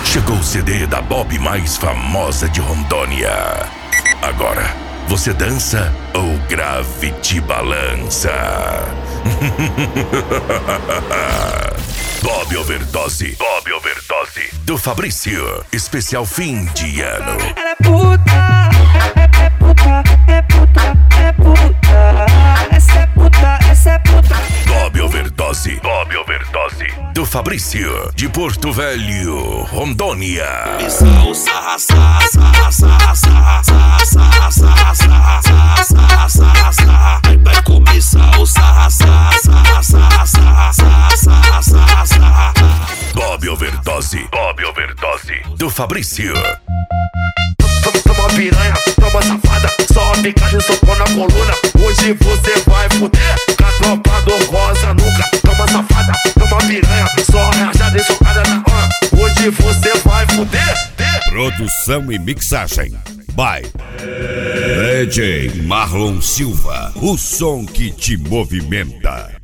Chegou o CD da Bob mais famosa de Rondônia. Agora, você dança ou grave te balança? Bob Overdose, Bob Overdose, do Fabrício, especial fim de ano. Ela é puta, é puta, é puta, é puta. Essa é puta, essa é puta. Bob Overdose, Bob Overdose, do Fabrício, de Porto Velho, Rondônia. Vai começar o sarra, Bob Overdose, Bob Overdose, do Fabrício. Toma piranha, toma safada, só picada e socou na coluna. Hoje você vai fuder, com a tropa do Rosa Nuca. Toma safada, toma piranha, só rajada e socada na hora. Hoje você vai fuder. Produção e mixagem by DJ Marlon Silva, o som que te movimenta.